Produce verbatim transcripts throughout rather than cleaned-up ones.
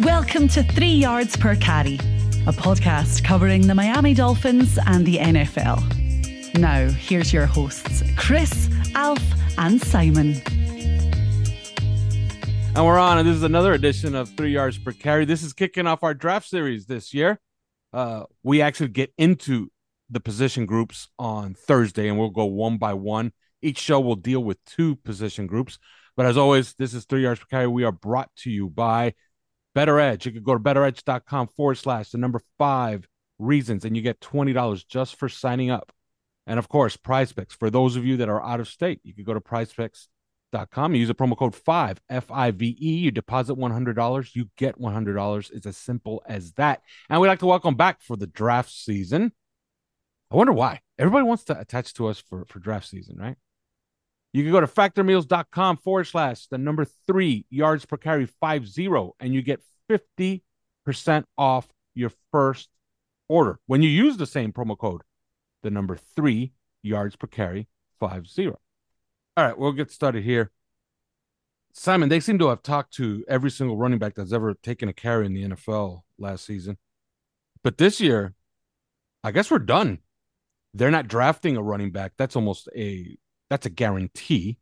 Welcome to Three Yards Per Carry, a podcast covering the Miami Dolphins and the N F L. Now, here's your hosts, Chris, Alf, and Simon. And we're on, and this is another edition of Three Yards Per Carry. This is kicking off our draft series this year. Uh, we actually get into the position groups on Thursday, and we'll go one by one. Each show will deal with two position groups. But as always, this is Three Yards Per Carry. We are brought to you by Better Edge. You can go to betteredge.com forward slash the number five reasons, and you get twenty dollars just for signing up. And of course, PrizePicks. For those of you that are out of state, you can go to prize picks dot com. You use the promo code five, F I V E. You deposit one hundred dollars. You get one hundred dollars. It's as simple as that. And we'd like to welcome back for the draft season. I wonder why. Everybody wants to attach to us for, for draft season, right? You can go to factormeals.com forward slash the number three yards per carry five zero, and you get fifty percent off your first order when you use the same promo code, the number three yards per carry five zero. All right, we'll get started here. Simon, they seem to have talked to every single running back that's ever taken a carry in the N F L last season. But this year, I guess we're done. They're not drafting a running back. That's almost a That's a guarantee.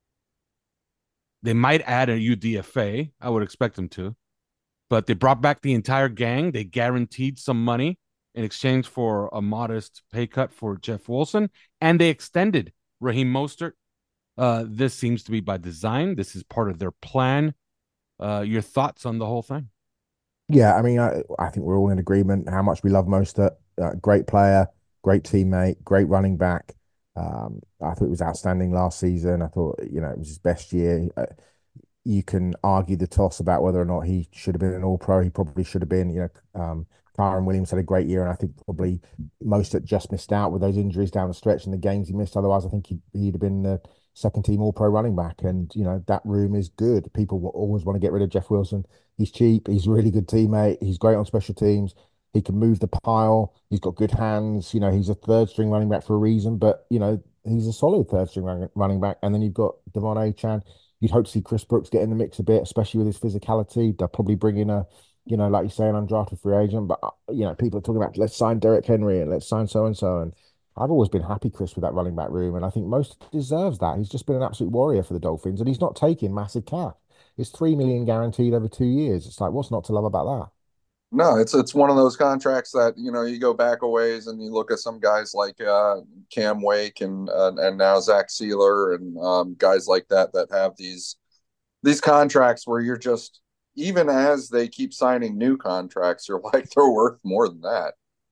They might add a U D F A. I would expect them to. But they brought back the entire gang. They guaranteed some money in exchange for a modest pay cut for Jeff Wilson. And they extended Raheem Mostert. Uh, this seems to be by design. This is part of their plan. Uh, your thoughts on the whole thing? Yeah, I mean, I, I think we're all in agreement how much we love Mostert. Uh, great player, great teammate, great running back. Um, I thought it was outstanding last season. I thought, you know, it was his best year. Uh, you can argue the toss about whether or not he should have been an all-pro. He probably should have been. You know, um, Kyren Williams had a great year, and I think probably Mostert just missed out with those injuries down the stretch and the games he missed. Otherwise, I think he'd, he'd have been the second-team all-pro running back. And, you know, that room is good. People will always want to get rid of Jeff Wilson. He's cheap. He's a really good teammate. He's great on special teams. He can move the pile. He's got good hands. You know, he's a third string running back for a reason, but, you know, he's a solid third string run running back. And then you've got Devon Achane. You'd hope to see Chris Brooks get in the mix a bit, especially with his physicality. They'll probably bring in a, you know, like you say, an undrafted free agent. But, uh, you know, people are talking about let's sign Derrick Henry and let's sign so-and-so. And I've always been happy, Chris, with that running back room. And I think most deserves that. He's just been an absolute warrior for the Dolphins. And he's not taking massive cap. It's three million dollars guaranteed over two years. It's like, what's not to love about that? No, it's it's one of those contracts that, you know, you go back a ways and you look at some guys like uh, Cam Wake and uh, and now Zach Sealer and um, guys like that that have these these contracts where you're just, even as they keep signing new contracts, you're like, they're worth more than that.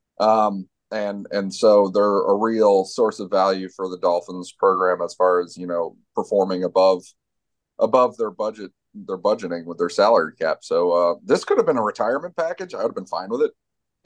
Um, and and so they're a real source of value for the Dolphins program as far as, you know, performing above above their budget their budgeting with their salary cap. So uh, this could have been a retirement package. I would have been fine with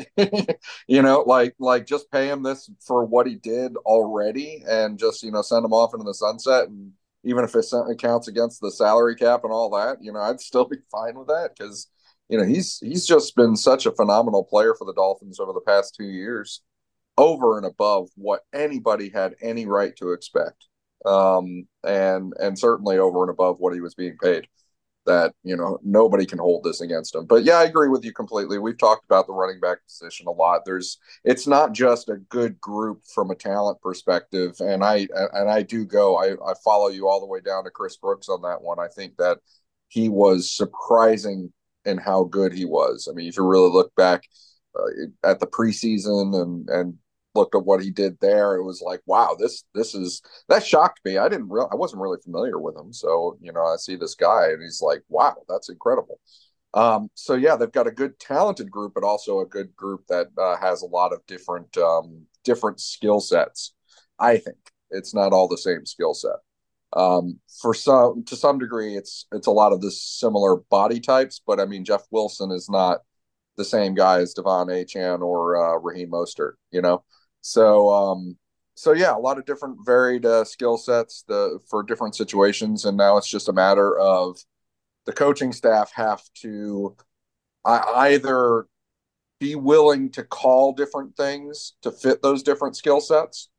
it. you know, like like just pay him this for what he did already and just, you know, send him off into the sunset. And even if it counts against the salary cap and all that, you know, I'd still be fine with that because, you know, he's he's just been such a phenomenal player for the Dolphins over the past two years, over and above what anybody had any right to expect. Um, and and certainly over and above what he was being paid. That, you know, nobody can hold this against him. But yeah, I agree with you completely. We've talked about the running back position a lot. There's, it's not just a good group from a talent perspective. And I, and I do go, I, I follow you all the way down to Chris Brooks on that one. I think that he was surprising in how good he was. I mean, if you really look back uh, at the preseason and, and looked at what he did there, it was like, wow, this this is that shocked me. I didn't real I wasn't really familiar with him. So, you know, I see this guy and he's like, wow, that's incredible. Um, so yeah, they've got a good talented group, but also a good group that uh, has a lot of different um, different skill sets. I think it's not all the same skill set. Um, for some to some degree, it's it's a lot of the similar body types, but I mean, Jeff Wilson is not the same guy as Devon Achane or uh, Raheem Mostert, you know. So, um, so yeah, a lot of different varied uh, skill sets the, for different situations. And now it's just a matter of the coaching staff have to uh, either be willing to call different things to fit those different skill sets,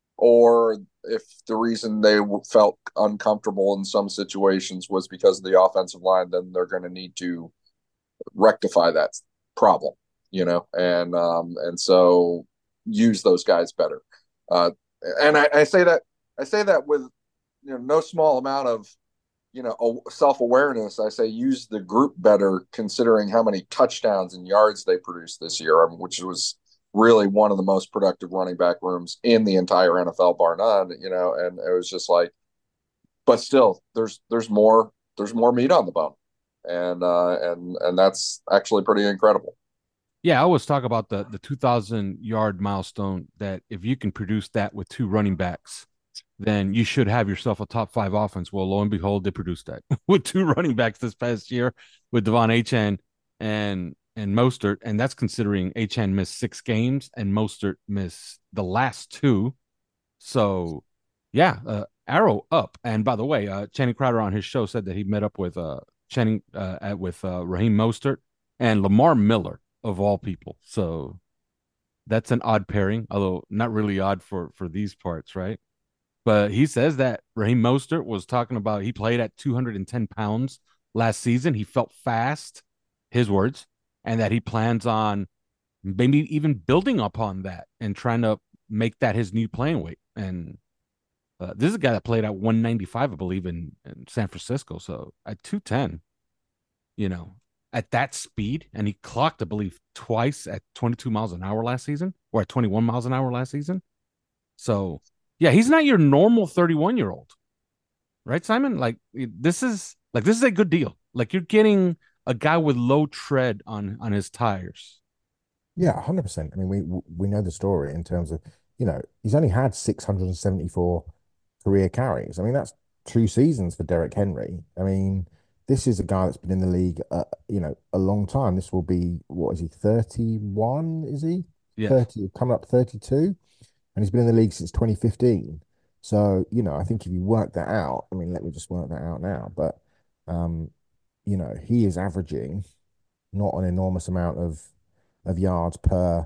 or if the reason they felt uncomfortable in some situations was because of the offensive line, then they're going to need to rectify that problem, you know, and um, and so use those guys better. Uh, and I, I say that I say that with you know no small amount of you know self-awareness. I say use the group better, considering how many touchdowns and yards they produced this year, which was really one of the most productive running back rooms in the entire N F L, bar none. You know, and it was just like, but still, there's there's more there's more meat on the bone, and uh, and and that's actually pretty incredible. Yeah, I always talk about the the two thousand yard milestone, that if you can produce that with two running backs, then you should have yourself a top five offense. Well, lo and behold, they produced that with two running backs this past year with Devon Achane and and Mostert, and that's considering Achane missed six games and Mostert missed the last two. So, yeah, uh, arrow up. And by the way, uh, Channing Crowder on his show said that he met up with uh, Channing uh, at, with uh, Raheem Mostert and Lamar Miller, of all people. So that's an odd pairing, although not really odd for for these parts, right? But he says that Raheem Mostert was talking about he played at two hundred ten pounds last season. He felt fast, his words, and that he plans on maybe even building upon that and trying to make that his new playing weight. And uh, this is a guy that played at one ninety-five, I believe, in, in San Francisco. So at two ten, you know, at that speed, and he clocked, I believe, twice at twenty-two miles an hour last season, or at twenty-one miles an hour last season. So, yeah, he's not your normal thirty-one year old, right, Simon? Like this is like this is a good deal. Like you're getting a guy with low tread on on his tires. Yeah, one hundred percent. I mean, we we know the story in terms of, you know, he's only had six hundred seventy-four career carries. I mean, that's two seasons for Derrick Henry. I mean, this is a guy that's been in the league, uh, you know, a long time. This will be, what is he, thirty-one, is he? Yeah. thirty, coming up thirty-two. And he's been in the league since twenty fifteen. So, you know, I think if you work that out, I mean, let me just work that out now. But, um, you know, he is averaging not an enormous amount of of yards per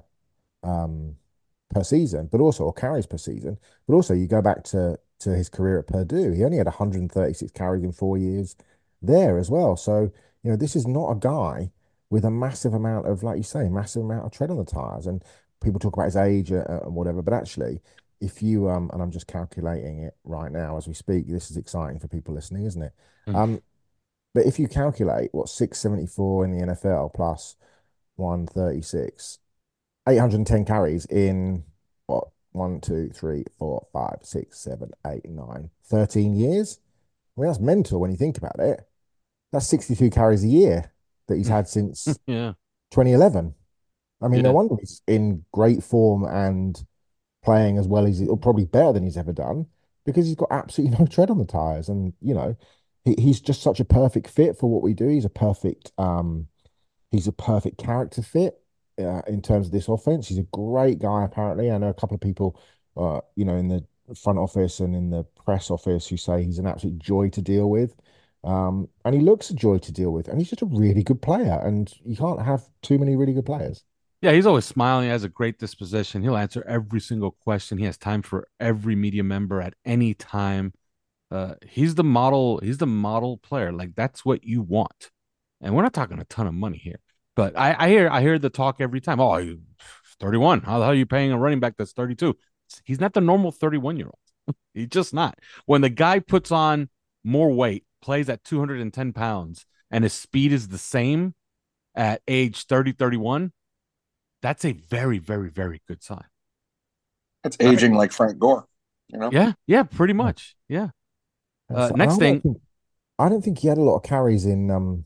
um per season, but also or carries per season. But also you go back to to his career at Purdue. He only had one hundred thirty-six carries in four years there as well. So, you know, this is not a guy with a massive amount of, like you say, massive amount of tread on the tires. And people talk about his age uh, and whatever, but actually, if you um, and I'm just calculating it right now as we speak. This is exciting for people listening, isn't it? Mm. Um, but if you calculate what six seventy-four in the N F L plus one thirty-six, eight hundred ten carries in what one, two, three, four, five, six, seven, eight, nine, thirteen years. I mean, that's mental when you think about it. That's sixty-two carries a year that he's had since yeah. twenty eleven. I mean, yeah. no wonder he's in great form and playing as well as he, or probably better than he's ever done, because he's got absolutely no tread on the tires. And, you know, he, he's just such a perfect fit for what we do. He's a perfect, um, he's a perfect character fit uh, in terms of this offense. He's a great guy, apparently. I know a couple of people, uh, you know, in the front office and in the press office who say he's an absolute joy to deal with. Um, and he looks a joy to deal with. And he's just a really good player. And you can't have too many really good players. Yeah, he's always smiling. He has a great disposition. He'll answer every single question. He has time for every media member at any time. Uh, he's the model. He's the model player. Like, that's what you want. And we're not talking a ton of money here. But I, I hear I hear the talk every time. Oh, you thirty-one. How the hell are you paying a running back that's thirty-two? He's not the normal thirty-one-year-old. He's just not. When the guy puts on more weight, plays at two hundred ten pounds, and his speed is the same at age thirty, thirty-one, that's a very, very, very good sign. It's aging like Frank Gore, you know? Yeah, yeah, pretty much. Yeah. Uh, so next I thing. Think, I don't think he had a lot of carries in um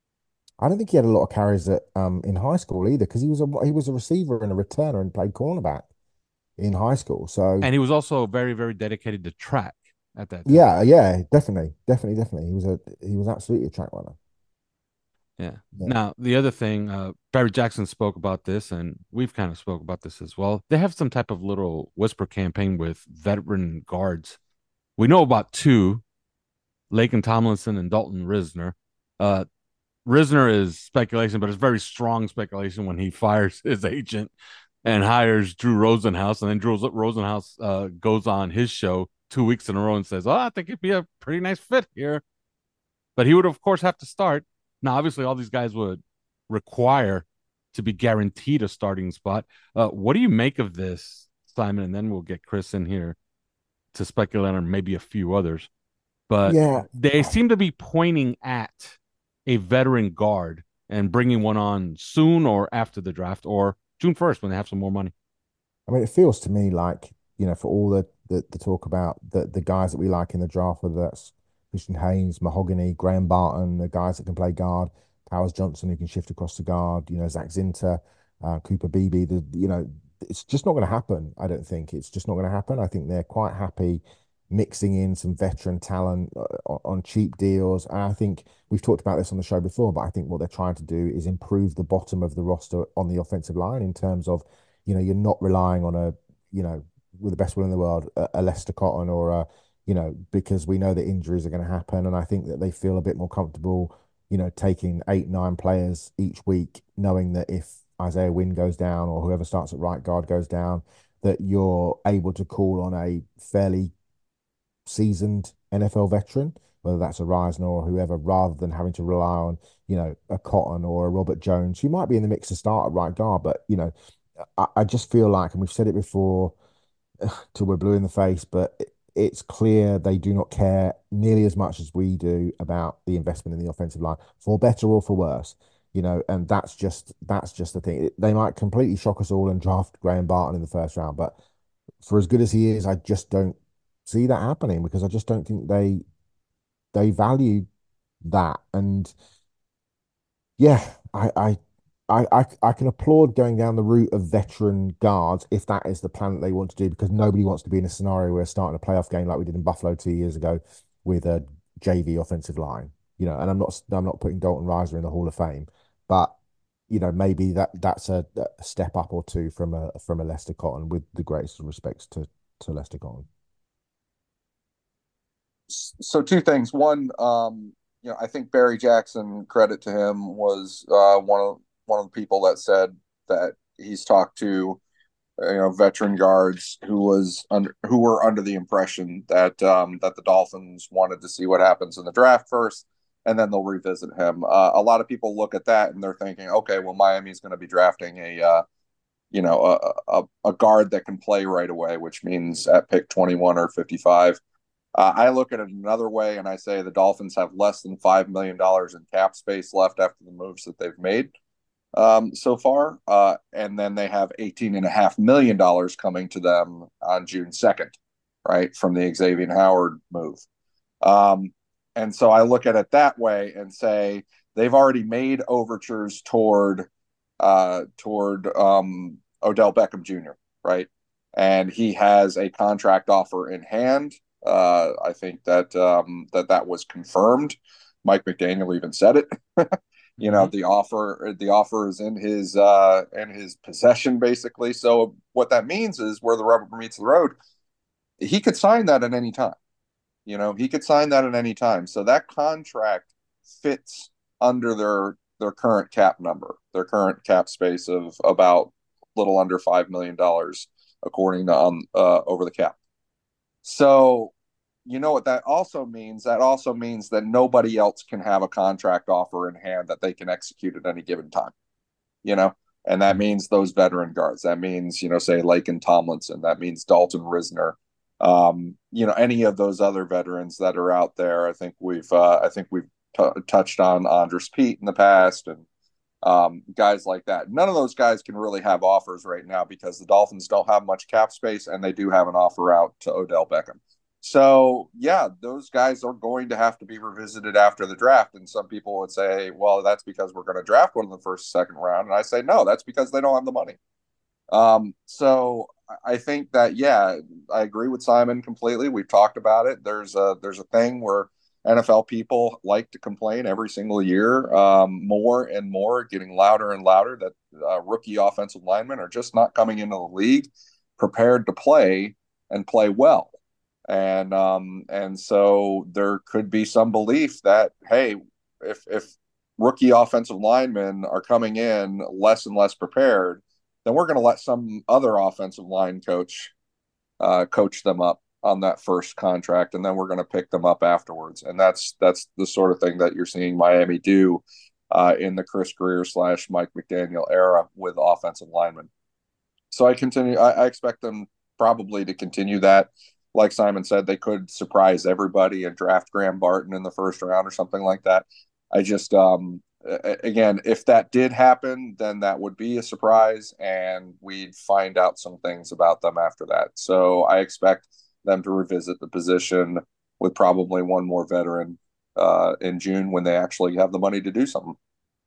I don't think he had a lot of carries at um in high school either, because he was a he was a receiver and a returner and played cornerback in high school. So and he was also very, very dedicated to track at that time. Yeah, yeah, definitely, definitely, definitely. He was a he was absolutely a track runner. Yeah. yeah. Now, the other thing, uh, Barry Jackson spoke about this, and we've kind of spoke about this as well. They have some type of little whisper campaign with veteran guards. We know about two, Laken Tomlinson and Dalton Risner. Uh, Risner is speculation, but it's very strong speculation when he fires his agent and hires Drew Rosenhaus, and then Drew Rosenhaus uh, goes on his show two weeks in a row and says, oh, I think it'd be a pretty nice fit here. But he would, of course, have to start. Now, obviously, all these guys would require to be guaranteed a starting spot. Uh, what do you make of this, Simon? And then we'll get Chris in here to speculate on maybe a few others. But Yeah, they seem to be pointing at a veteran guard and bringing one on soon or after the draft or June first when they have some more money. I mean, it feels to me like, you know, for all the the, the talk about the the guys that we like in the draft, whether that's Christian Haynes, Mahogany, Graham Barton, the guys that can play guard, Powers Johnson who can shift across the guard, you know, Zach Zinter, uh, Cooper Beebe, the you know, it's just not going to happen. I don't think it's just not going to happen. I think they're quite happy mixing in some veteran talent uh, on cheap deals. And I think we've talked about this on the show before, but I think what they're trying to do is improve the bottom of the roster on the offensive line in terms of, you know, you're not relying on a, you know, with the best will in the world, a, a Lester Cotton or a, you know, because we know that injuries are going to happen. And I think that they feel a bit more comfortable, you know, taking eight, nine players each week, knowing that if Isaiah Wynn goes down or whoever starts at right guard goes down, that you're able to call on a fairly seasoned N F L veteran, whether that's a Reisner or whoever, rather than having to rely on, you know, a Cotton or a Robert Jones, who might be in the mix to start at right guard. But, you know, I, I just feel like, and we've said it before till we're blue in the face, but it, it's clear they do not care nearly as much as we do about the investment in the offensive line, for better or for worse. You know, and that's just that's just the thing. They might completely shock us all and draft Graham Barton in the first round, but for as good as he is, I just don't see that happening because I just don't think they they value that. And yeah, I I I I, I can applaud going down the route of veteran guards if that is the plan that they want to do, because nobody wants to be in a scenario where starting a playoff game like we did in Buffalo two years ago with a J V offensive line. You know, and I'm not I'm not putting Dalton Risner in the Hall of Fame, but you know, maybe that that's a, a step up or two from a from a Lester Cotton, with the greatest respects to to Lester Cotton. So two things. One, um, you know, I think Barry Jackson, credit to him, was uh, one of one of the people that said that he's talked to, you know, veteran guards who was under who were under the impression that um, that the Dolphins wanted to see what happens in the draft first, and then they'll revisit him. Uh, a lot of people look at that and they're thinking, okay, well, Miami's going to be drafting a, uh, you know, a, a a guard that can play right away, which means at pick twenty-one or fifty-five. Uh, I look at it another way and I say the Dolphins have less than five million dollars in cap space left after the moves that they've made um, so far. Uh, and then they have eighteen point five million dollars coming to them on June second, right, from the Xavier Howard move. Um, and so I look at it that way and say they've already made overtures toward uh, toward um, Odell Beckham Junior, right? And he has a contract offer in hand. Uh, I think that um, that that was confirmed. Mike McDaniel even said it. you know, mm-hmm. the offer the offer is in his uh, in his possession, basically. So what that means is where the rubber meets the road. He could sign that at any time. You know, he could sign that at any time. So that contract fits under their their current cap number, their current cap space of about a little under five million dollars, according to um, uh, Over the Cap. So, you know what that also means? That also means that nobody else can have a contract offer in hand that they can execute at any given time, you know? And that means those veteran guards. That means, you know, say Laken Tomlinson. That means Dalton Risner. Um, you know, any of those other veterans that are out there. I think we've, uh, I think we've t- touched on Andres Pete in the past and um, guys like that. None of those guys can really have offers right now because the Dolphins don't have much cap space and they do have an offer out to Odell Beckham. So, yeah, those guys are going to have to be revisited after the draft. And some people would say, well, that's because we're going to draft one in the first, second round. And I say, no, that's because they don't have the money. Um, so I think that, yeah, I agree with Simon completely. We've talked about it. There's a, there's a thing where N F L people like to complain every single year, um, more and more, getting louder and louder, that uh, rookie offensive linemen are just not coming into the league prepared to play and play well. And um, and so there could be some belief that, hey, if if rookie offensive linemen are coming in less and less prepared, then we're going to let some other offensive line coach uh, coach them up on that first contract, and then we're going to pick them up afterwards. And that's that's the sort of thing that you're seeing Miami do uh, in the Chris Greer slash Mike McDaniel era with offensive linemen. So I continue. I, I expect them probably to continue that. Like Simon said, they could surprise everybody and draft Graham Barton in the first round or something like that. I just, um, again, if that did happen, then that would be a surprise, and we'd find out some things about them after that. So I expect them to revisit the position with probably one more veteran uh, in June when they actually have the money to do something.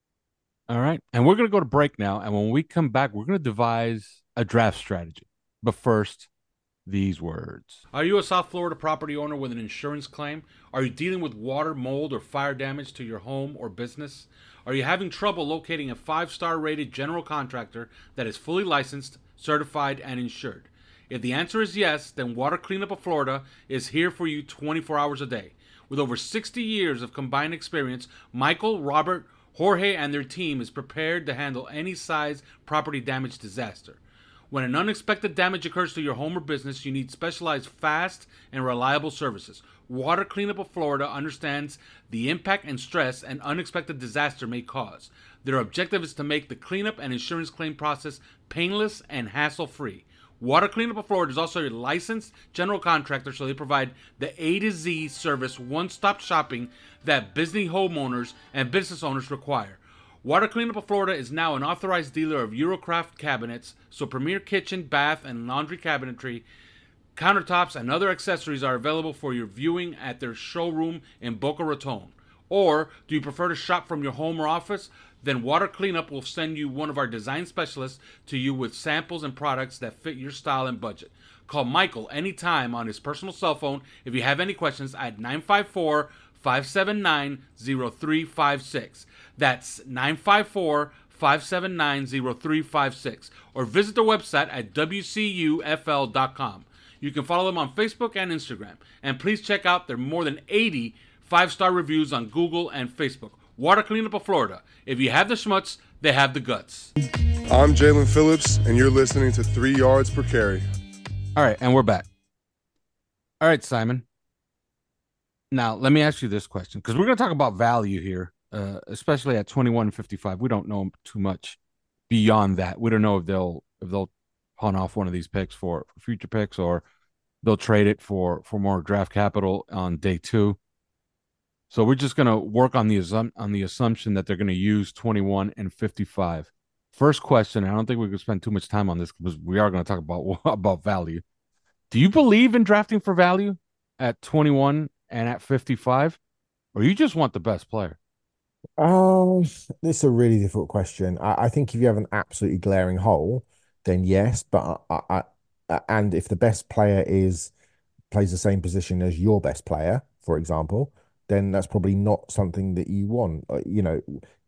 All right. And we're going to go to break now. And when we come back, we're going to devise a draft strategy. But first, these words. Are you a South Florida property owner with an insurance claim? Are you dealing with water, mold, or fire damage to your home or business? Are you having trouble locating a five-star rated general contractor that is fully licensed, certified, and insured? If the answer is yes, then Water Cleanup of Florida is here for you twenty-four hours a day. With over sixty years of combined experience, Michael, Robert, Jorge, and their team is prepared to handle any size property damage disaster. When an unexpected damage occurs to your home or business, you need specialized, fast, and reliable services. Water Cleanup of Florida understands the impact and stress an unexpected disaster may cause. Their objective is to make the cleanup and insurance claim process painless and hassle-free. Water Cleanup of Florida is also a licensed general contractor, so they provide the A to Z service, one-stop shopping that busy homeowners and business owners require. Water Cleanup of Florida is now an authorized dealer of Eurocraft cabinets, so premier kitchen, bath, and laundry cabinetry, countertops, and other accessories are available for your viewing at their showroom in Boca Raton. Or, do you prefer to shop from your home or office? Then Water Cleanup will send you one of our design specialists to you with samples and products that fit your style and budget. Call Michael anytime on his personal cell phone if you have any questions at nine five four, five seven nine, zero three five six. That's nine five four, five seven nine, zero three five six. Or visit their website at w c u f l dot com. You can follow them on Facebook and Instagram. And please check out their more than eighty five-star reviews on Google and Facebook. Water Cleanup of Florida. If you have the schmutz, they have the guts. I'm Jalen Phillips, and you're listening to Three Yards Per Carry. All right, and we're back. All right, Simon. Now, let me ask you this question, because we're going to talk about value here, uh, especially at twenty-one fifty-five. We don't know too much beyond that. We don't know if they'll if they'll pawn off one of these picks for, for future picks, or they'll trade it for, for more draft capital on day two. So we're just going to work on the assum- on the assumption that they're going to use twenty-one and fifty-five. First question, I don't think we could spend too much time on this because we are going to talk about, about value. Do you believe in drafting for value at twenty-one and at fifty-five, or you just want the best player? Um, this is a really difficult question. I, I think if you have an absolutely glaring hole, then yes. But I, I, I, and if the best player is plays the same position as your best player, for example, then that's probably not something that you want. You know,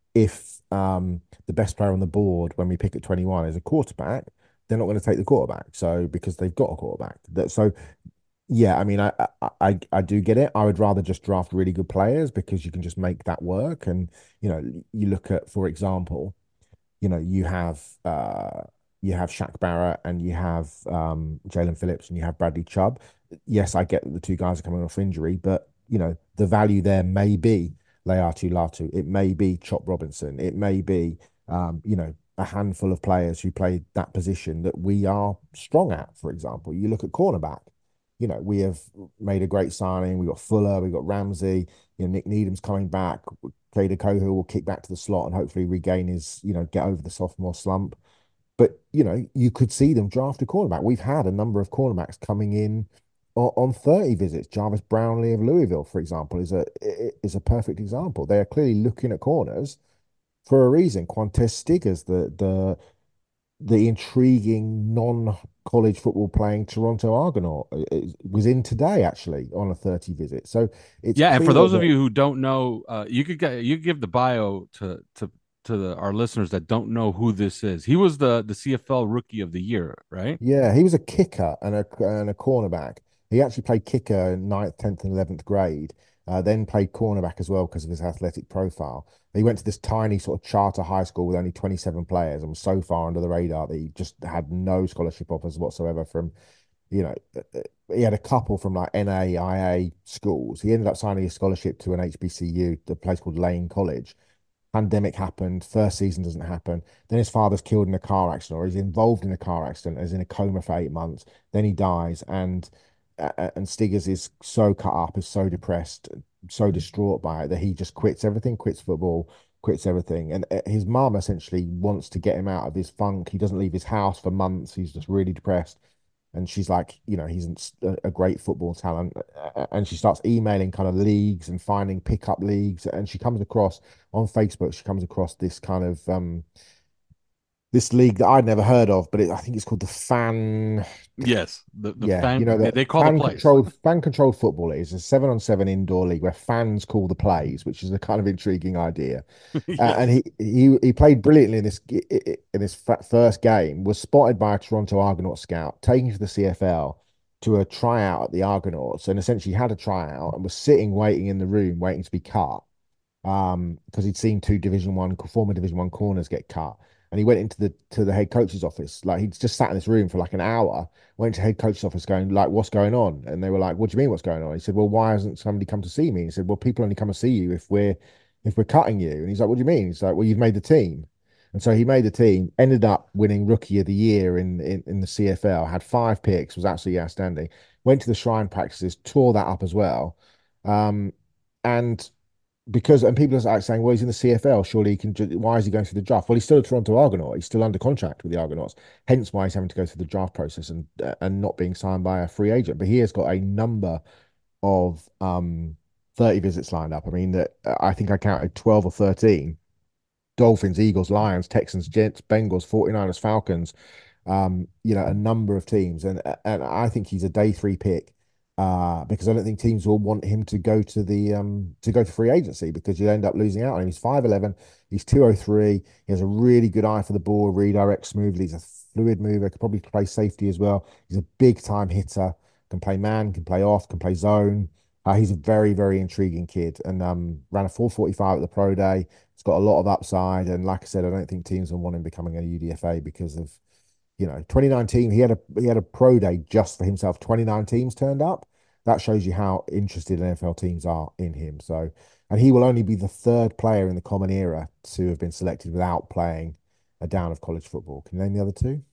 if um the best player on the board when we pick at twenty-one is a quarterback, they're not going to take the quarterback. So because they've got a quarterback. That so. Yeah, I mean, I, I I do get it. I would rather just draft really good players because you can just make that work. And you know, you look at, for example, you know, you have uh you have Shaq Barrett and you have um Jalen Phillips and you have Bradley Chubb. Yes, I get that the two guys are coming off injury, but you know, the value there may be Laiatu Latu. It may be Chop Robinson. It may be um, you know, a handful of players who play that position that we are strong at. For example, you look at cornerback. You know, we have made a great signing. We got Fuller, we got Ramsey. You know, Nick Needham's coming back. Kader Kohou will kick back to the slot and hopefully regain his, you know, get over the sophomore slump. But you know, you could see them draft a cornerback. We've had a number of cornerbacks coming in on, on thirty visits. Jarvis Brownlee of Louisville, for example, is a is a perfect example. They are clearly looking at corners for a reason. Quantez Stiggers, the the the intriguing non-college football playing Toronto Argonaut, was in today actually on a thirty visit. So it's yeah. And for those that... of you who don't know, uh, you could get you could give the bio to to to the, our listeners that don't know who this is. He was the the C F L Rookie of the Year, right? Yeah, he was a kicker and a and a cornerback. He actually played kicker in ninth, tenth, and eleventh grade. Uh, then played cornerback as well because of his athletic profile. He went to this tiny sort of charter high school with only twenty-seven players and was so far under the radar that he just had no scholarship offers whatsoever from, you know, he had a couple from like N A I A schools. He ended up signing a scholarship to an H B C U, the place called Lane College. Pandemic happened, first season doesn't happen. Then his father's killed in a car accident, or he's involved in a car accident, is in a coma for eight months. Then he dies, and uh, and Stiggers is so cut up, is so depressed, so distraught by it that he just quits everything, quits football, quits everything. And uh, his mum essentially wants to get him out of his funk. He doesn't leave his house for months. He's just really depressed. And she's like, you know, he's a, a great football talent. And she starts emailing kind of leagues and finding pickup leagues. And she comes across on Facebook, she comes across this kind of um this league that I'd never heard of, but it, I think it's called the fan. Yes, the the Yeah, fan you know, they, the they call the fan plays. controlled fan controlled football. It is a seven on seven indoor league where fans call the plays, which is a kind of intriguing idea. Uh, Yes. and he he he played brilliantly in this in this first game. Was spotted by a Toronto Argonaut scout, taken to the C F L to a tryout at the Argonauts, and essentially had a tryout and was sitting waiting in the room, waiting to be cut, um, because he'd seen two Division One former Division One corners get cut. And he went into the to the head coach's office. Like he'd just sat in this room for like an hour, went to head coach's office going, like, what's going on? And they were like, what do you mean what's going on? He said, well, why hasn't somebody come to see me? He said, well, people only come to see you if we're if we're cutting you. And he's like, what do you mean? He's like, well, you've made the team. And so he made the team, ended up winning Rookie of the Year in, in, in the C F L, had five picks, was absolutely outstanding. Went to the Shrine practices, tore that up as well. Um, and because and people are like saying, well, he's in the C F L, surely he can. Why is he going through the draft? Well, he's still a Toronto Argonaut. He's still under contract with the Argonauts. Hence, why he's having to go through the draft process and uh, and not being signed by a free agent. But he has got a number of um thirty visits lined up. I mean, that I think I counted twelve or thirteen. Dolphins, Eagles, Lions, Texans, Jets, Bengals, forty-niners, Falcons. Um, you know, a number of teams, and and I think he's a day three pick. Uh, because I don't think teams will want him to go to the um to go to free agency because you'll end up losing out on him. He's five eleven, he's two oh three, he has a really good eye for the ball, redirects smoothly, he's a fluid mover, could probably play safety as well. He's a big time hitter, can play man, can play off, can play zone. Uh, he's a very, very intriguing kid and um ran a four forty-five at the pro day. He's got a lot of upside, and like I said, I don't think teams will want him becoming a U D F A because of, you know, twenty nineteen, he had a he had a pro day just for himself. twenty-nine teams turned up. That shows you how interested N F L teams are in him. So, and he will only be the third player in the common era to have been selected without playing a down of college football. Can you name the other two?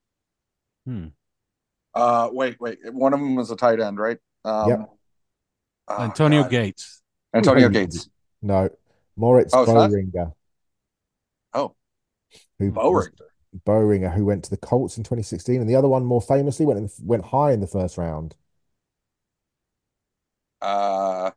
Hmm. Uh, wait, wait. One of them was a tight end, right? Um, Yep. oh, Antonio God. Gates. Antonio Gates. No, Moritz Oh, it's not? Boehringer, Oh, who was Boehringer. Boehringer, who went to the Colts in twenty sixteen, and the other one more famously went in, went high in the first round. Uh,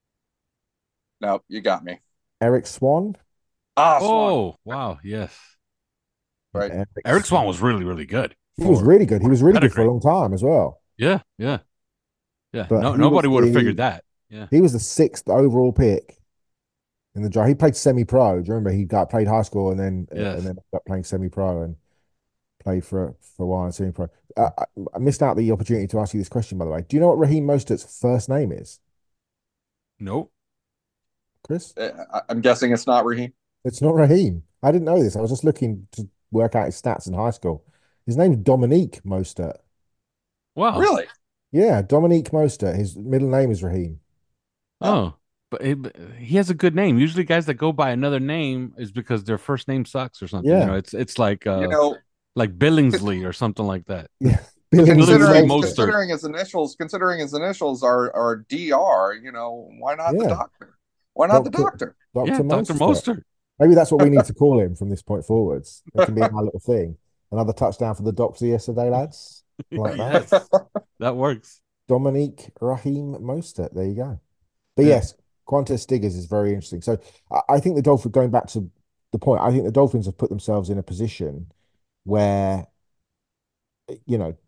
no, you got me. Eric Swan. Ah, Swan. Oh, wow. Yes. Right. Eric, Eric Swan was really, really good. He was for- really good. He was really good for a pedigree. long time as well. Yeah, yeah. Yeah. But No, he nobody was would have the- figured that. Yeah. He was the sixth overall pick in the draft. He played semi-pro. Do you remember? He got played high school and then uh, Yes. and then got playing semi-pro and played for for a while in semi-pro. Uh, I, I missed out the opportunity to ask you this question, by the way. Do you know what Raheem Mostert's first name is, Nope. Chris? Uh, I- I'm guessing it's not Raheem. It's not Raheem. I didn't know this. I was just looking to work out his stats in high school. His name's Dominique Mostert. Wow. Really? Yeah, Dominique Mostert. His middle name is Raheem. Oh, but it, but he has a good name. Usually, guys that go by another name is because their first name sucks or something. Yeah. You know, it's it's like uh, You know, like Billingsley or something like that. Yeah, Billy Considering considering, Mostert. considering his initials, considering his initials are are D R, you know, why not the Yeah. doctor? Why not the Doctor- doctor? Yeah, Doctor Mostert. Mostert. Maybe that's what we need to call him from this point forwards. It can be our little thing. Another touchdown for the doctor yesterday, lads. Like that. Yes, that works. Dominique Raheem Mostert. There you go. But Yeah. yes, Qantas Stiggers is very interesting. So I, I think the Dolphins, going back to the point, I think the Dolphins have put themselves in a position where, you know,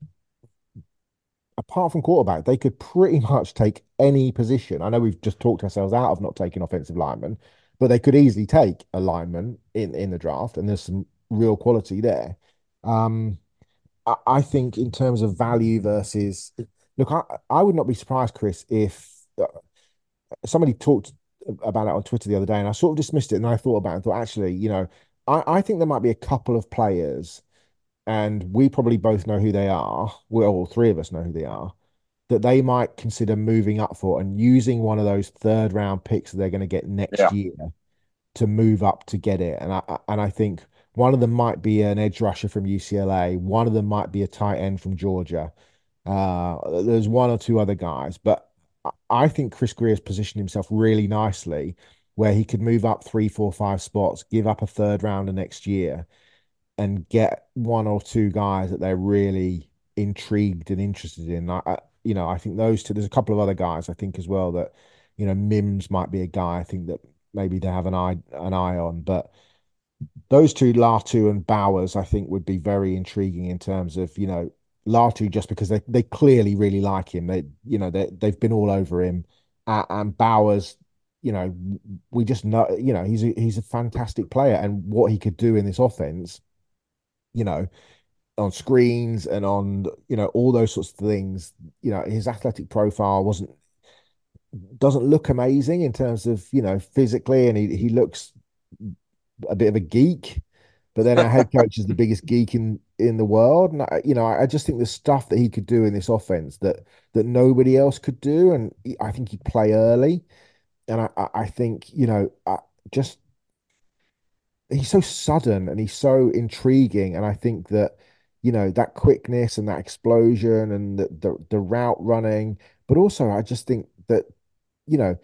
apart from quarterback, they could pretty much take any position. I know we've just talked ourselves out of not taking offensive linemen, but they could easily take a lineman in, in the draft, and there's some real quality there. Um, I, I think in terms of value versus, look, I, I would not be surprised, Chris, if uh, somebody talked about it on Twitter the other day, and I sort of dismissed it, and I thought about it and thought, actually, you know, I, I think there might be a couple of players, and we probably both know who they are. Well, all three of us know who they are, that they might consider moving up for and using one of those third round picks that they're going to get next Yeah. year to move up to get it. And I and I think one of them might be an edge rusher from U C L A. One of them might be a tight end from Georgia. Uh, there's one or two other guys, but I think Chris Grier has positioned himself really nicely where he could move up three, four, five spots, give up a third rounder next year, and get one or two guys that they're really intrigued and interested in. I, I, you know, I think those two. There's a couple of other guys I think as well that, you know, Mims might be a guy I think that maybe to have an eye an eye on, but those two, Latu and Bowers, I think would be very intriguing in terms of, you know, Latu just because they, they clearly really like him. They, you know, they, they've been all over him. Uh, and Bowers, you know, we just know, you know, he's a, he's a fantastic player, and what he could do in this offense, you know, on screens and on, you know, all those sorts of things, you know, his athletic profile wasn't, doesn't look amazing in terms of, you know, physically, and he, he looks a bit of a geek, but then our head coach is the biggest geek in in the world, and I, you know, I just think the stuff that he could do in this offense that that nobody else could do, and he, I think he'd play early, and I I think, you know, I just he's so sudden and he's so intriguing, and I think that, you know, that quickness and that explosion and the the, the route running, but also I just think that, you know,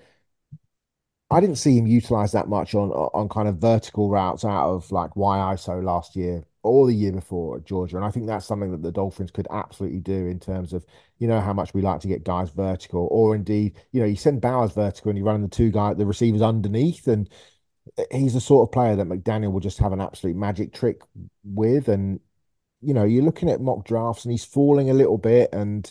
I didn't see him utilize that much on on kind of vertical routes out of like Y I S O last year or the year before at Georgia. And I think that's something that the Dolphins could absolutely do in terms of, you know, how much we like to get guys vertical, or indeed, you know, you send Bowers vertical and you run the two guy, the receivers underneath, and he's the sort of player that McDaniel will just have an absolute magic trick with. And, you know, you're looking at mock drafts and he's falling a little bit. And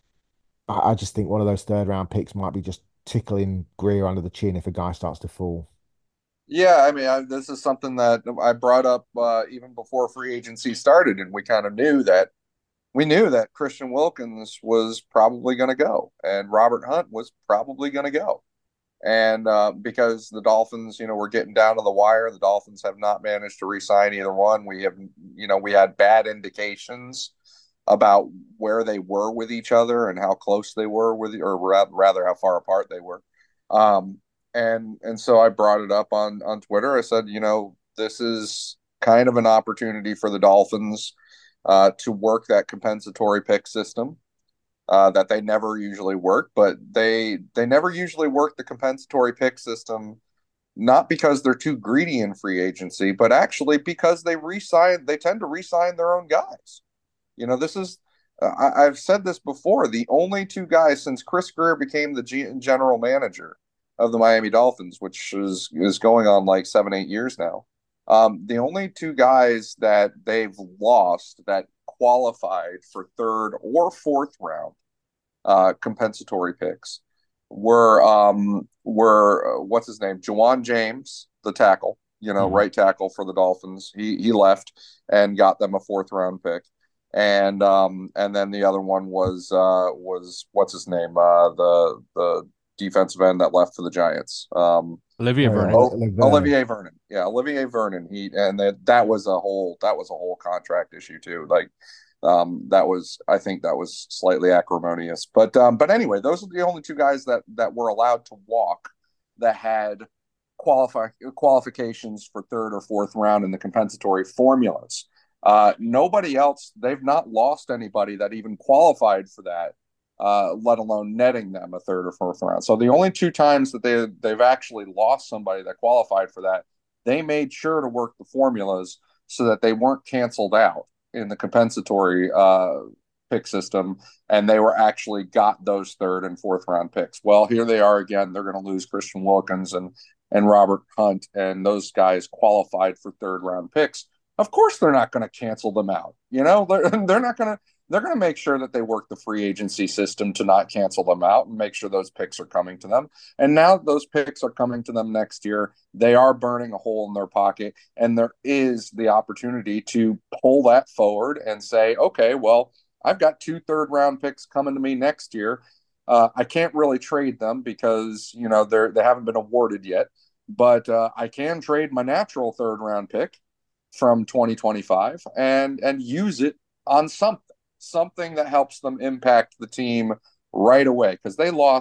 I, I just think one of those third round picks might be just tickling Grier under the chin if a guy starts to fall. Yeah, I mean, I, this is something that I brought up uh, even before free agency started, and we kind of knew that we knew that Christian Wilkins was probably going to go, and Robert Hunt was probably going to go, and uh, because the Dolphins, you know, were getting down to the wire, the Dolphins have not managed to re-sign either one. We have, you know, we had bad indications about where they were with each other and how close they were with, or rather how far apart they were. Um, and, and so I brought it up on, on Twitter. I said, you know, this is kind of an opportunity for the Dolphins uh, to work that compensatory pick system uh, that they never usually work, but they, they never usually work the compensatory pick system, not because they're too greedy in free agency, but actually because they re-sign, they tend to re-sign their own guys. You know, this is, uh, I, I've said this before, the only two guys since Chris Grier became the G- general manager of the Miami Dolphins, which is, is going on like seven, eight years now. Um, the only two guys that they've lost that qualified for third or fourth round uh, compensatory picks were, um, were uh, what's his name? Juwan James, the tackle, you know, mm-hmm. right tackle for the Dolphins. He, he left and got them a fourth round pick. And um and then the other one was uh was what's his name uh the the defensive end that left for the Giants, um Olivier Vernon. Oh, Olivier Vernon yeah Olivier Vernon he and that that was a whole that was a whole contract issue too, like um that was, I think that was slightly acrimonious, but um but anyway, those are the only two guys that that were allowed to walk that had qualify qualifications for third or fourth round in the compensatory formulas. Uh, nobody else, they've not lost anybody that even qualified for that, uh, let alone netting them a third or fourth round. So the only two times that they, they've actually lost somebody that qualified for that, they made sure to work the formulas so that they weren't canceled out in the compensatory uh, pick system, and they were actually got those third and fourth round picks. Well, here they are again. They're going to lose Christian Wilkins and, and Robert Hunt, and those guys qualified for third round picks. Of course, they're not going to cancel them out. You know, they're, they're not going to, they're going to make sure that they work the free agency system to not cancel them out and make sure those picks are coming to them. And now those picks are coming to them next year. They are burning a hole in their pocket, and there is the opportunity to pull that forward and say, okay, well, I've got two third round picks coming to me next year. Uh, I can't really trade them because, you know, they're, they haven't been awarded yet, but uh, I can trade my natural third round pick from twenty twenty-five and and use it on something something that helps them impact the team right away, because they lost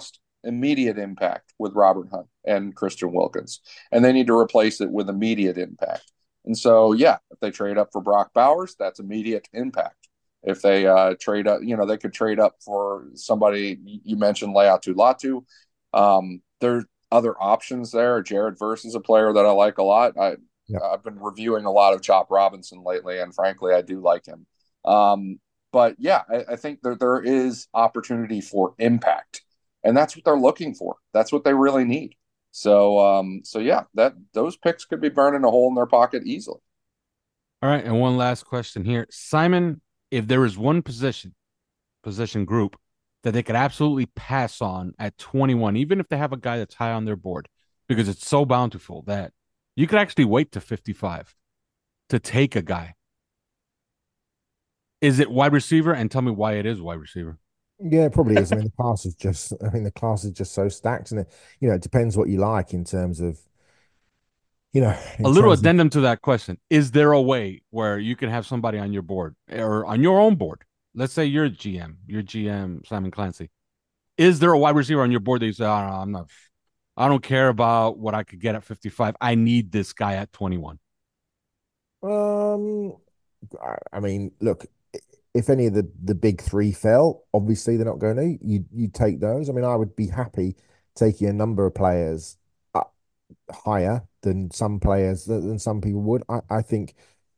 immediate impact with Robert Hunt and Christian Wilkins, and they need to replace it with immediate impact. And so, yeah, if they trade up for Brock Bowers, that's immediate impact. If they uh, trade up, you know, they could trade up for somebody. You mentioned Laiatu Latu. Um, there's other options there. Jared Verse is a player that I like a lot. I, yep. I've been reviewing a lot of Chop Robinson lately, and frankly, I do like him. Um, but yeah, I, I think that there is opportunity for impact, and that's what they're looking for. That's what they really need. So, um, so yeah, that those picks could be burning a hole in their pocket easily. All right, and one last question here, Simon. If there is one position, position group that they could absolutely pass on at twenty-one, even if they have a guy that's high on their board, because it's so bountiful that you could actually wait to fifty-five to take a guy. Is it wide receiver? And tell me why it is wide receiver. Yeah, it probably is. I mean, the class is just, I mean, the class is just so stacked, and it, you know, it depends what you like in terms of, you know, a little addendum of, to that question. Is there a way where you can have somebody on your board or on your own board? Let's say you're G M, you're G M Simon Clancy. Is there a wide receiver on your board that you say, oh, no, I'm not, I don't care about what I could get at fifty-five. I need this guy at twenty-one. Um, I mean, look, if any of the, the big three fell, obviously they're not going to. You you take those. I mean, I would be happy taking a number of players up higher than some players than some people would. I, I think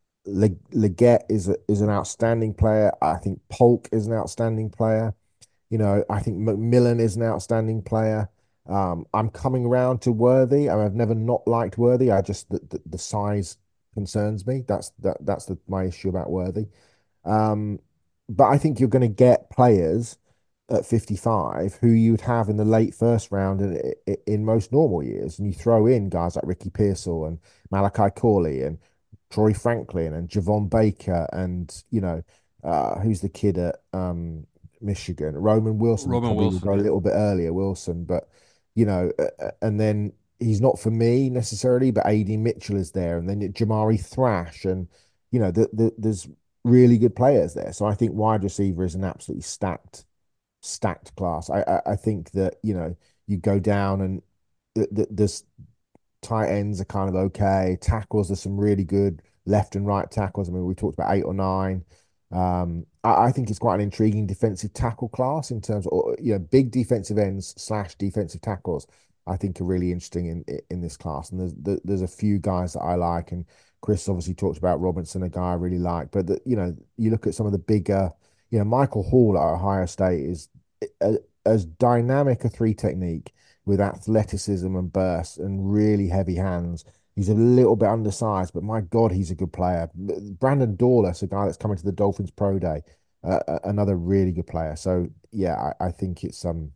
Legette is a, is an outstanding player. I think Polk is an outstanding player. You know, I think McMillan is an outstanding player. Um, I'm coming around to Worthy. I mean, I've never not liked Worthy. I just the, the, the size concerns me. That's that that's the, my issue about Worthy. Um, but I think you're going to get players at fifty-five who you'd have in the late first round in, in, in most normal years. And you throw in guys like Ricky Pearsall and Malachi Corley and Troy Franklin and Javon Baker and, you know, uh, who's the kid at um, Michigan? Roman Wilson. Roman Probably Wilson. Will go a little bit earlier, Wilson. But, you know, uh, and then he's not for me necessarily, but A D Mitchell is there. And then Jamari Thrash. And, you know, the, the, there's really good players there. So I think wide receiver is an absolutely stacked, stacked class. I I, I think that, you know, you go down and th th there's tight ends are kind of okay. Tackles, there's some really good left and right tackles. I mean, we talked about eight or nine. Um, I, I think it's quite an intriguing defensive tackle class in terms of, you know, big defensive ends slash defensive tackles. I think are really interesting in in this class. And there's there's a few guys that I like, and Chris obviously talked about Robinson, a guy I really like. But the, you know, you look at some of the bigger, you know, Michael Hall at Ohio State is a, as dynamic a three technique with athleticism and burst and really heavy hands. He's a little bit undersized, but my God, he's a good player. Brandon Dorlus, a guy that's coming to the Dolphins Pro Day, uh, another really good player. So yeah, I, I think it's um,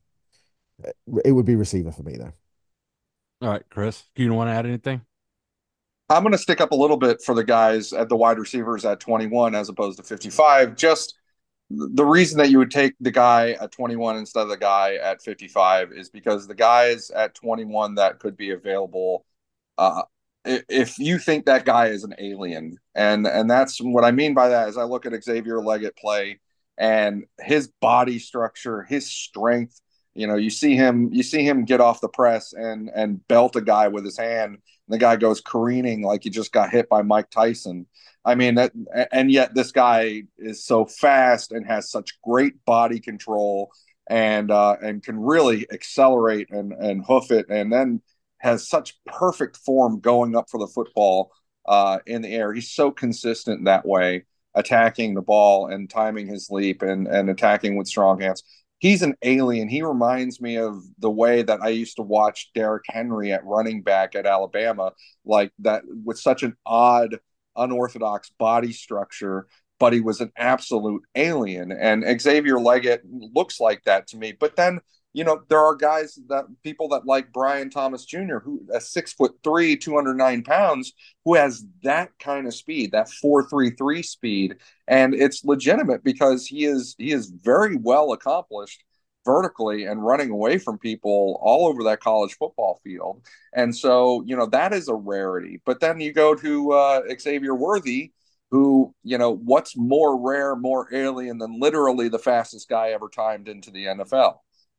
it would be receiver for me though. All right, Chris, do you want to add anything? I'm going to stick up a little bit for the guys at the wide receivers at twenty-one as opposed to fifty-five. Just the reason that you would take the guy at twenty-one instead of the guy at fifty-five is because the guys at twenty-one that could be available, uh, if you think that guy is an alien, and and that's what I mean by that is I look at Xavier Legette play and his body structure, his strength. You know, you see him, you see him get off the press and and belt a guy with his hand. And the guy goes careening like he just got hit by Mike Tyson. I mean, that, and yet this guy is so fast and has such great body control and uh, and can really accelerate and and hoof it, and then has such perfect form going up for the football uh, in the air. He's so consistent that way, attacking the ball and timing his leap and and attacking with strong hands. He's an alien. He reminds me of the way that I used to watch Derrick Henry at running back at Alabama, like that, with such an odd, unorthodox body structure, but he was an absolute alien. And Xavier Legette looks like that to me. But then, you know, there are guys that people that like Brian Thomas Junior, who a six foot three, two hundred nine pounds, who has that kind of speed, that four three three speed. And it's legitimate because he is he is very well accomplished vertically and running away from people all over that college football field. And so, you know, that is a rarity. But then you go to uh, Xavier Worthy, who, you know, what's more rare, more alien than literally the fastest guy ever timed into the N F L.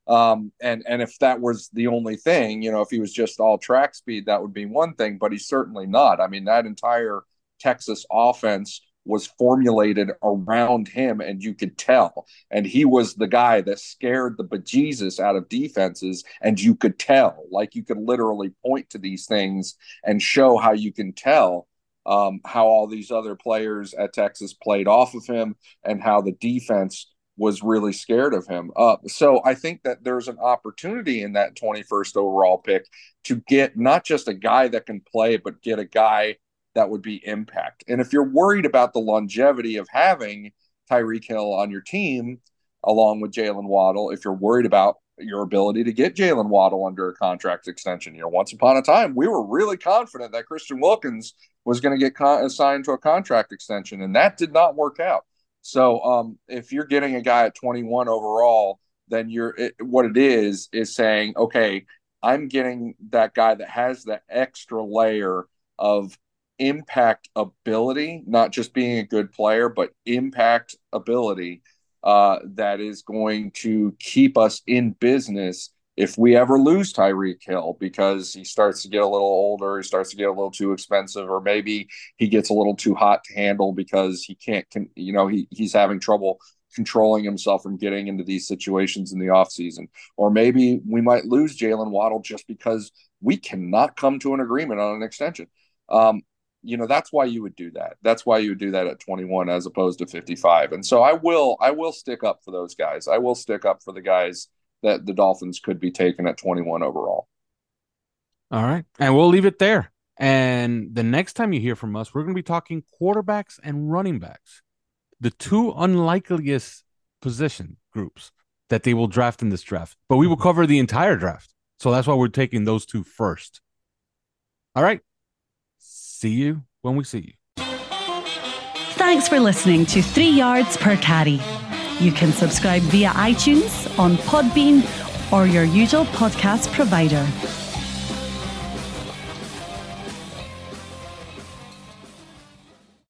Um, and, and if that was the only thing, you know, if he was just all track speed, that would be one thing, but he's certainly not. I mean, that entire Texas offense was formulated around him, and you could tell. And he was the guy that scared the bejesus out of defenses, and you could tell. Like, you could literally point to these things and show how you can tell um, how all these other players at Texas played off of him and how the defense was really scared of him. Uh, so I think that there's an opportunity in that twenty-first overall pick to get not just a guy that can play, but get a guy that would be impact. And if you're worried about the longevity of having Tyreek Hill on your team, along with Jalen Waddle, if you're worried about your ability to get Jalen Waddle under a contract extension, you know, once upon a time, we were really confident that Christian Wilkins was going to get con- assigned to a contract extension, and that did not work out. So um, if you're getting a guy at twenty-one overall, then you're it, what it is is saying, okay, I'm getting that guy that has the extra layer of impact ability, not just being a good player, but impact ability uh, that is going to keep us in business if we ever lose Tyreek Hill, because he starts to get a little older, he starts to get a little too expensive, or maybe he gets a little too hot to handle because he can't, you know, he, he's having trouble controlling himself from getting into these situations in the offseason. Or maybe we might lose Jalen Waddle just because we cannot come to an agreement on an extension. Um, you know, that's why you would do that. That's why you would do that at twenty-one as opposed to fifty-five. And so I will, I will stick up for those guys. I will stick up for the guys that the Dolphins could be taken at twenty-one overall. All right. And we'll leave it there. And the next time you hear from us, we're going to be talking quarterbacks and running backs, the two unlikeliest position groups that they will draft in this draft. But we will cover the entire draft. So that's why we're taking those two first. All right. See you when we see you. Thanks for listening to Three Yards Per Carry. You can subscribe via iTunes, on Podbean, or your usual podcast provider.